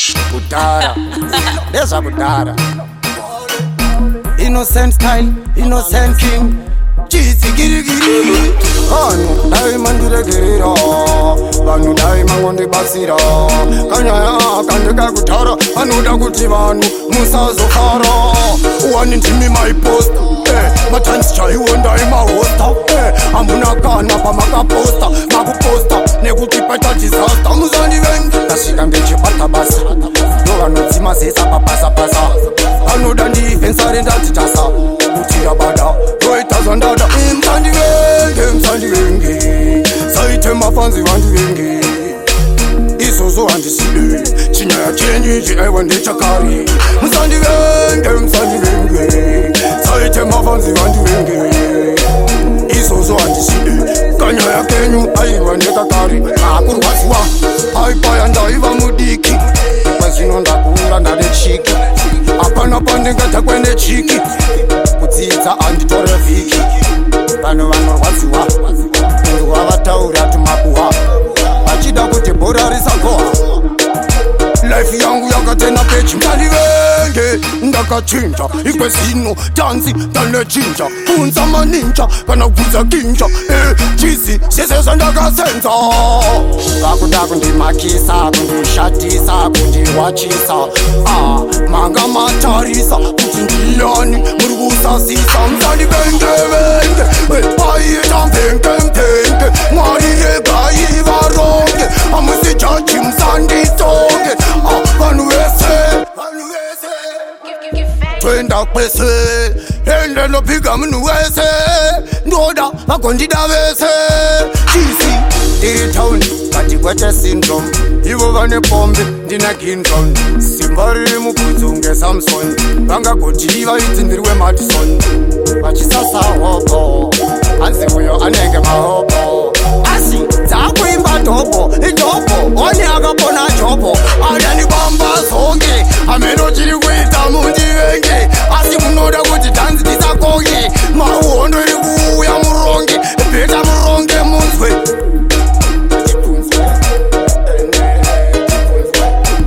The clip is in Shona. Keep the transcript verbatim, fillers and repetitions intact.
kudara ndezvakudara innocent style innocent king chisi girigiri vanhu dai mandiregerera vanhu dai mangondibasira kanyaya kandikakutara vanoda kuti vanhu musazofara wani ndimi maiposta matanzi chaiwo ndai mahosta hamuna kana pamakaposta makuposta nekuti paita disaster musandivengi ndasvika ndechibata basa ndo vanodzimazesa papasapasa vanoda ndifensare ndadzitasa kutira bada roita zvandada msandivenge msandivenge saite mafanzi vandivenge izvozvo handiside chinyaya chenyu chiaiwa ndechakare musandivenge musandivenge saite mafanzi vandivenge izvozvo handiside kanyaya kenyu aiwa ndekakare akurwadziwa aipaya ndaiva mudiki kwazvino ndakura ndane chiki hapana pandingata kwende chiki kudzidza handitore vhiki vanhu vanorwadziwa munhu wavataura tumakuhwa vachida kuti bhora risagoha life yangu yakatena pechi ndandivenge ndakachinja ikwe zino tanzi ndanechinja kunza maninja kana kubvudza kinja chizi zvese zvandakasenza vakuda kundimakisa kundishatisa kundiwachisa manga matarisa kuti ndiyani muri kusasisa msandivengevenge aiita mvengembenge mwari regai varonge hamusi jaji musanditonge vanhu vese toenda kwese ende ndopiga munhu wese ndoda vagondida vese chisi ndiri tauni katikwete syndrome ivo vane pombe ndina gindron simba riri mubvudzi unge samson vangagoti vaidzi ndiri wemadison